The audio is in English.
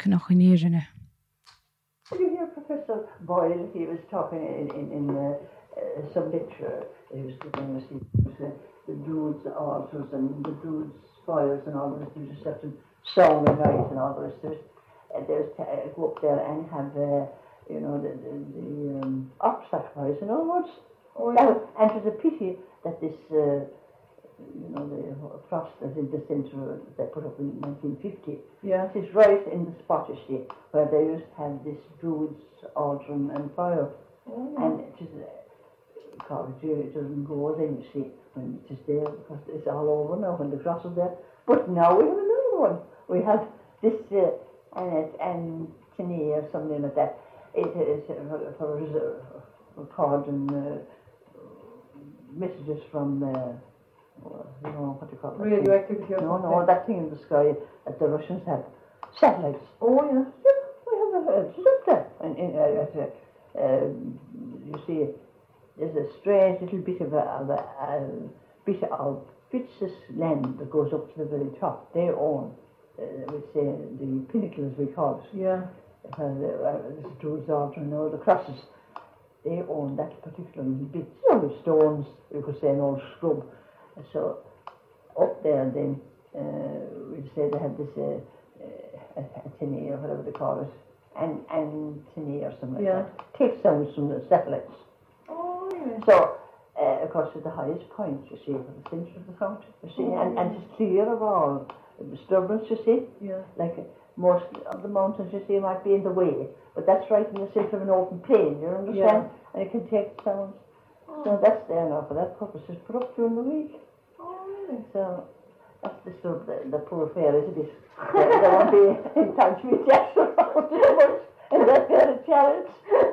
cnochanéirine. Did you hear Professor Boyle? He was talking in some lecture. He was giving us the Druids' altars and the Druids' fires and all the rest. You just have to song and write and all the rest of it. There's go up there and have the ox sacrifice in other words. And it was a pity that this the cross that's in the centre that they put up in 1950. Yeah. It is right in the spot, you see, where they used to have this Druids' altar and fire. And it is it doesn't go then, you see, when it is there, because it's all over now when the cross is there. But now we have another one. We have this Antony or something like that. It is for recording messages from what do you call it? Radioactivity or something? No, that thing in the sky that the Russians have. Satellites. Oh, yeah. We have a look there. You see, there's a strange little bit of a bit of Fitz's land that goes up to the very top. They own, we say, the pinnacle as we call it. Yeah. The Druids' altar and all the crosses. They own that particular little bit. With stones, you could say an old scrub. So up there then, we'd say they had this Antony or whatever they call it. Antony or something like that. Takes sounds from the satellites. Oh, yeah. So, of course, at the highest point, you see, at the centre of the fountain, you see, and it's clear of all disturbance, you see. Yeah. Like most of the mountains, you see, might be in the way, but that's right in the centre of an open plain, you understand? Yeah. And it can take sounds. So that's there now for that purpose. It's put up during the week. Oh, really? So that's disturbed the poor fairies a bit. They won't be in touch with Jackson much in that pair of chariots.